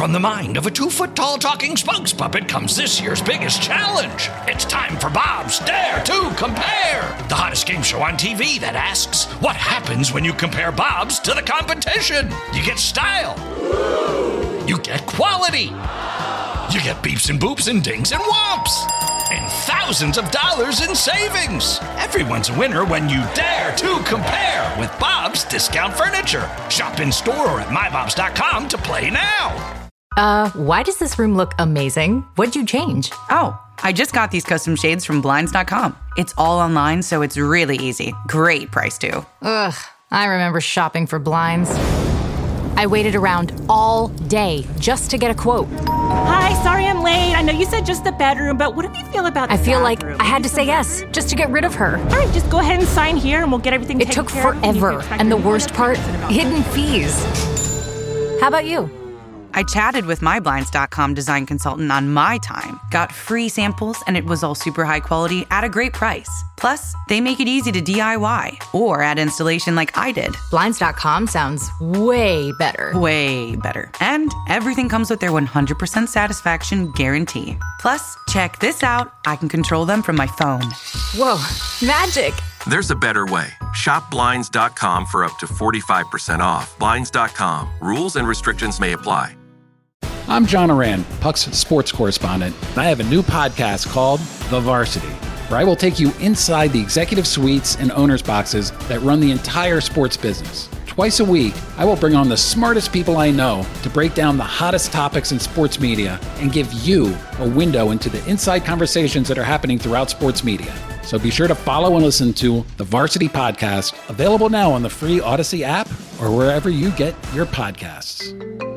From the mind of a 2-foot-tall talking spokes puppet comes this year's biggest challenge. It's time for Bob's Dare to Compare, the hottest game show on TV that asks, what happens when you compare Bob's to the competition? You get style. You get quality. You get beeps and boops and dings and whomps. And thousands of dollars in savings. Everyone's a winner when you dare to compare with Bob's Discount Furniture. Shop in store or at mybobs.com to play now. Why does this room look amazing? What'd you change? Oh, I just got these custom shades from Blinds.com. It's all online, so it's really easy. Great price, too. Ugh, I remember shopping for blinds. I waited around all day just to get a quote. Hi, sorry I'm late. I know you said just the bedroom, but what do you feel about the I feel bathroom? like I had to say yes just to get rid of her. All right, just go ahead and sign here and we'll get everything It taken took care of. forever, and the worst part, hidden fees. How about you? I chatted with my Blinds.com design consultant on my time, got free samples, and it was all super high quality at a great price. Plus, they make it easy to DIY or add installation like I did. Blinds.com sounds way better. Way better. And everything comes with their 100% satisfaction guarantee. Plus, check this out. I can control them from my phone. Whoa, magic. There's a better way. Shop Blinds.com for up to 45% off. Blinds.com. Rules and restrictions may apply. I'm John Oran, Puck's sports correspondent, and I have a new podcast called The Varsity, where I will take you inside the executive suites and owners' boxes that run the entire sports business. Twice a week, I will bring on the smartest people I know to break down the hottest topics in sports media and give you a window into the inside conversations that are happening throughout sports media. So be sure to follow and listen to The Varsity Podcast, available now on the free Odyssey app or wherever you get your podcasts.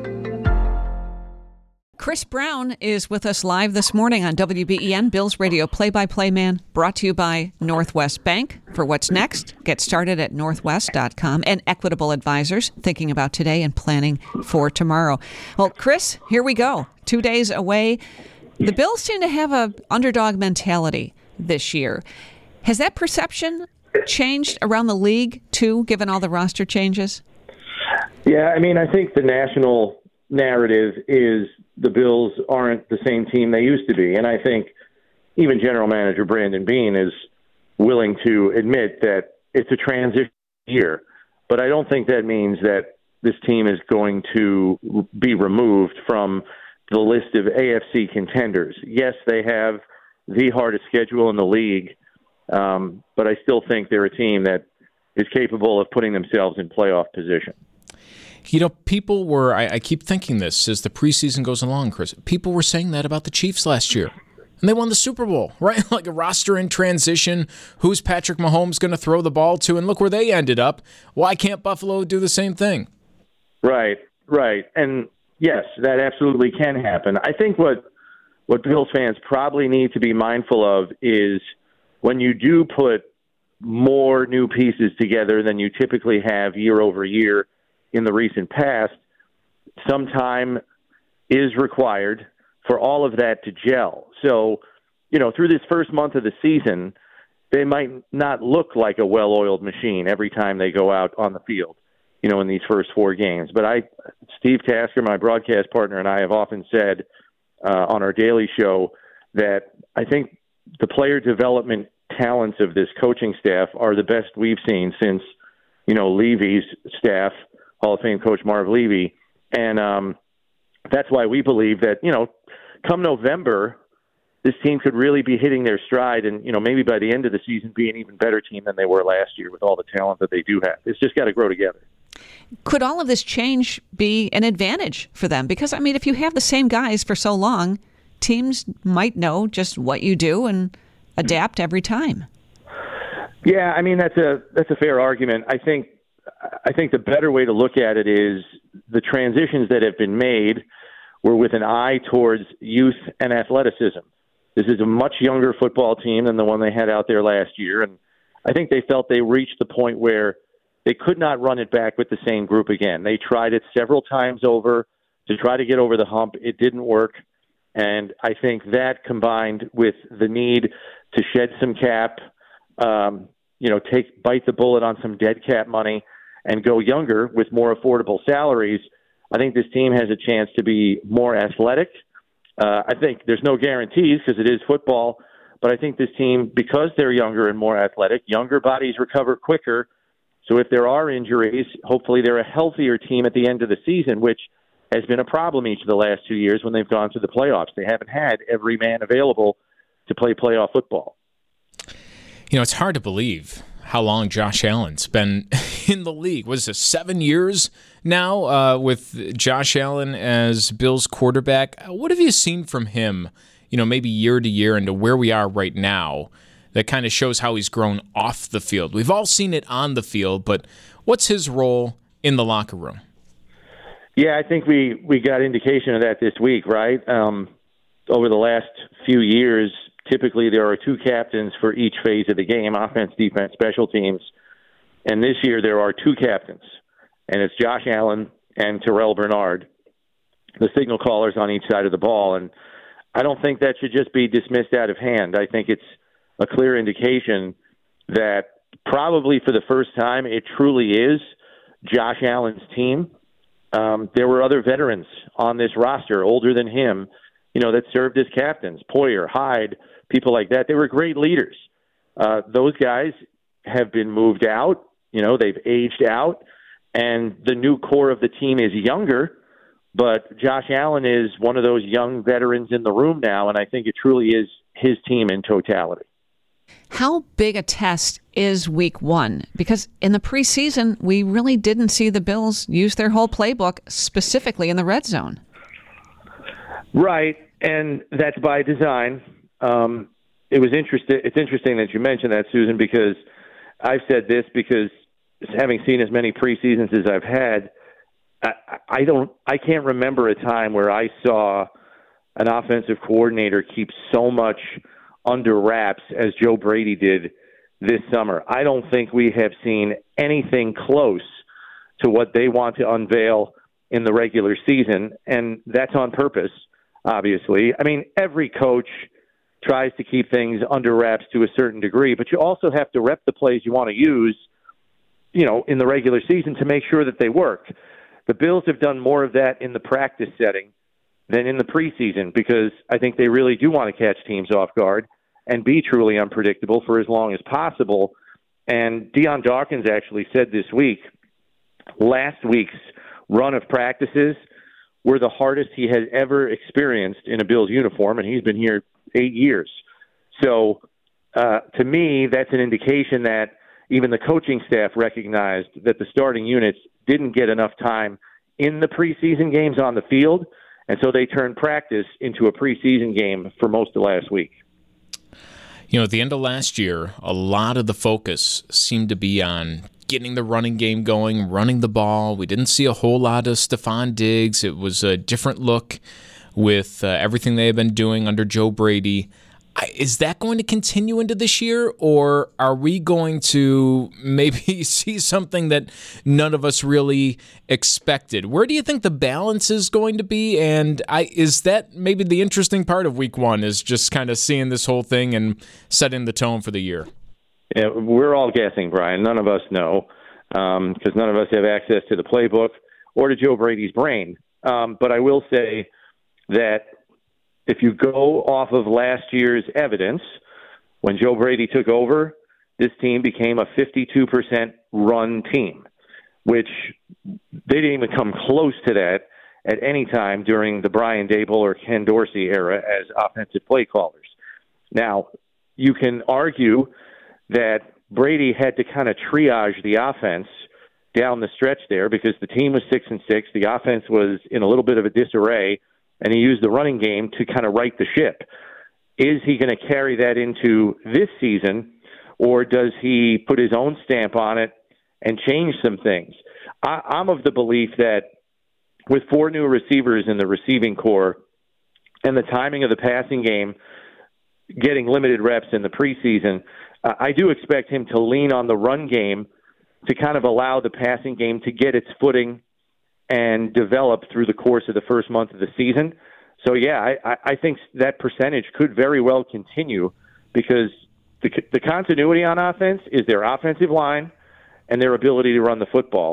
Chris Brown is with us live this morning on WBEN, Bills Radio Play-by-Play Man, brought to you by Northwest Bank. For what's next, get started at northwest.com and Equitable Advisors, thinking about today and planning for tomorrow. Well, Chris, here we go. 2 days away. The Bills seem to have an underdog mentality this year. Has that perception changed around the league, too, given all the roster changes? Yeah, I mean, I think the national narrative is the Bills aren't the same team they used to be. And I think even general manager Brandon Beane is willing to admit that it's a transition year. But I don't think that means that this team is going to be removed from the list of AFC contenders. Yes, they have the hardest schedule in the league, but I still think they're a team that is capable of putting themselves in playoff position. You know, people were, I keep thinking this as the preseason goes along, Chris, people were saying that about the Chiefs last year. And they won the Super Bowl, right? Like a roster in transition. Who's Patrick Mahomes going to throw the ball to? And look where they ended up. Why can't Buffalo do the same thing? Right. And yes, that absolutely can happen. I think what Bills fans probably need to be mindful of is when you do put more new pieces together than you typically have year over year in the recent past, some time is required for all of that to gel. So, you know, through this first month of the season, they might not look like a well-oiled machine every time they go out on the field, you know, in these first 4 games. But Steve Tasker, my broadcast partner, and I have often said on our daily show that I think the player development talents of this coaching staff are the best we've seen since, you know, Levy's staff, Hall of Fame coach Marv Levy. And that's why we believe that, you know, come November, this team could really be hitting their stride and, you know, maybe by the end of the season be an even better team than they were last year with all the talent that they do have. It's just got to grow together. Could all of this change be an advantage for them? Because, I mean, if you have the same guys for so long, teams might know just what you do and adapt every time. Yeah, I mean, that's a fair argument. I think the better way to look at it is the transitions that have been made were with an eye towards youth and athleticism. This is a much younger football team than the one they had out there last year, and I think they felt they reached the point where they could not run it back with the same group again. They tried it several times over to try to get over the hump. It didn't work, and I think that combined with the need to shed some cap, bite the bullet on some dead cap money and go younger with more affordable salaries, I think this team has a chance to be more athletic. I think there's no guarantees because it is football, but I think this team, because they're younger and more athletic, younger bodies recover quicker. So if there are injuries, hopefully they're a healthier team at the end of the season, which has been a problem each of the last 2 years when they've gone to the playoffs. They haven't had every man available to play playoff football. It's hard to believe how long Josh Allen's been in the league. What is it, 7 years now with Josh Allen as Bills quarterback? What have you seen from him, maybe year to year into where we are right now that kind of shows how he's grown off the field? We've all seen it on the field, but what's his role in the locker room? Yeah, I think we got indication of that this week, right? Over the last few years, typically there are two captains for each phase of the game, offense, defense, special teams. And this year there are two captains, and it's Josh Allen and Terrell Bernard, the signal callers on each side of the ball. And I don't think that should just be dismissed out of hand. I think it's a clear indication that probably for the first time it truly is Josh Allen's team. There were other veterans on this roster, older than him, that served as captains, Poyer, Hyde, people like that. They were great leaders. Those guys have been moved out. They've aged out, and the new core of the team is younger, but Josh Allen is one of those young veterans in the room now, and I think it truly is his team in totality. How big a test is week one? Because in the preseason, we really didn't see the Bills use their whole playbook, specifically in the red zone. Right, and that's by design. It was interesting. It's interesting that you mentioned that, Susan, because I've said this because having seen as many preseasons as I've had, I can't remember a time where I saw an offensive coordinator keep so much under wraps as Joe Brady did this summer. I don't think we have seen anything close to what they want to unveil in the regular season, and that's on purpose, obviously. I mean, every coach tries to keep things under wraps to a certain degree, but you also have to rep the plays you want to use, in the regular season to make sure that they work. The Bills have done more of that in the practice setting than in the preseason because I think they really do want to catch teams off guard and be truly unpredictable for as long as possible. And Deion Dawkins actually said this week, last week's run of practices were the hardest he has ever experienced in a Bills uniform, and he's been here 8 years. So to me, that's an indication that even the coaching staff recognized that the starting units didn't get enough time in the preseason games on the field, and so they turned practice into a preseason game for most of last week. At the end of last year, a lot of the focus seemed to be on getting the running game going, running the ball. We didn't see a whole lot of Stephon Diggs. It was a different look with everything they have been doing under Joe Brady. Is that going to continue into this year, or are we going to maybe see something that none of us really expected? Where do you think the balance is going to be? And is that maybe the interesting part of week one, is just kind of seeing this whole thing and setting the tone for the year? Yeah, we're all guessing, Brian. None of us know because none of us have access to the playbook or to Joe Brady's brain. But I will say that if you go off of last year's evidence, when Joe Brady took over, this team became a 52% run team, which they didn't even come close to that at any time during the Brian Daboll or Ken Dorsey era as offensive play callers. Now, you can argue that Brady had to kind of triage the offense down the stretch there because the team was 6-6, the offense was in a little bit of a disarray, and he used the running game to kind of right the ship. Is he going to carry that into this season, or does he put his own stamp on it and change some things? I'm of the belief that with 4 new receivers in the receiving core and the timing of the passing game getting limited reps in the preseason, I do expect him to lean on the run game to kind of allow the passing game to get its footing and develop through the course of the first month of the season. So, yeah, I think that percentage could very well continue because the continuity on offense is their offensive line and their ability to run the football.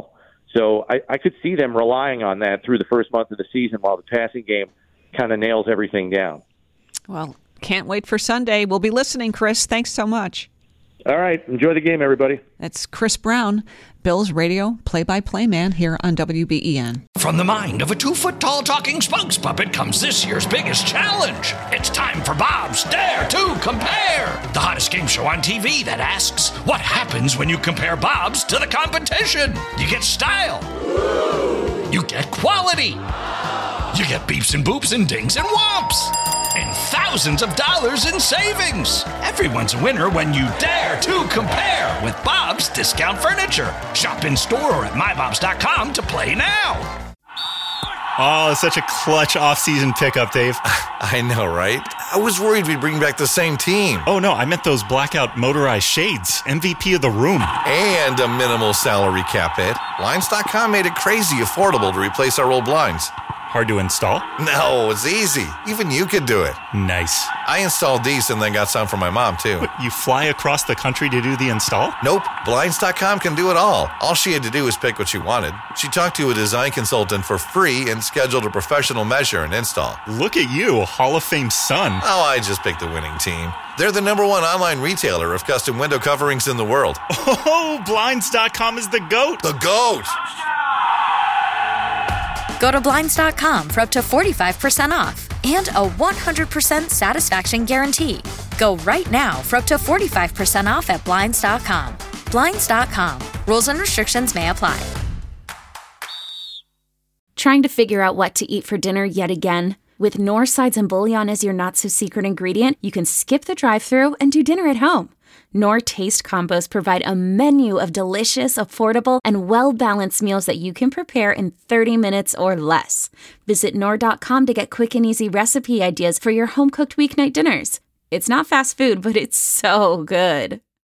So I could see them relying on that through the first month of the season while the passing game kind of nails everything down. Well, can't wait for Sunday. We'll be listening, Chris. Thanks so much. All right. Enjoy the game, everybody. That's Chris Brown, Bills radio play-by-play man here on WBEN. From the mind of a 2-foot-tall talking spokes puppet comes this year's biggest challenge. It's time for Bob's Dare to Compare, the hottest game show on TV that asks, what happens when you compare Bob's to the competition? You get style. You get quality. You get beeps and boops and dings and whomps. And thousands of dollars in savings. Everyone's a winner when you dare to compare with Bob's Discount Furniture. Shop in store or at mybobs.com to play now. Oh, such a clutch off-season pickup, Dave. I know, right? I was worried we'd bring back the same team. Oh, no, I meant those blackout motorized shades. MVP of the room. And a minimal salary cap hit. Blinds.com made it crazy affordable to replace our old blinds. Hard to install? No, it's easy. Even you could do it. Nice. I installed these and then got some for my mom, too. What, you fly across the country to do the install? Nope. Blinds.com can do it all. All she had to do was pick what she wanted. She talked to a design consultant for free and scheduled a professional measure and install. Look at you, Hall of Fame son. Oh, I just picked the winning team. They're the #1 online retailer of custom window coverings in the world. Oh, Blinds.com is the GOAT. The GOAT! Go to Blinds.com for up to 45% off and a 100% satisfaction guarantee. Go right now for up to 45% off at Blinds.com. Blinds.com. Rules and restrictions may apply. Trying to figure out what to eat for dinner yet again? With Knorr sides and bouillon as your not-so-secret ingredient, you can skip the drive-thru and do dinner at home. Knorr Taste Combos provide a menu of delicious, affordable, and well-balanced meals that you can prepare in 30 minutes or less. Visit Knorr.com to get quick and easy recipe ideas for your home-cooked weeknight dinners. It's not fast food, but it's so good.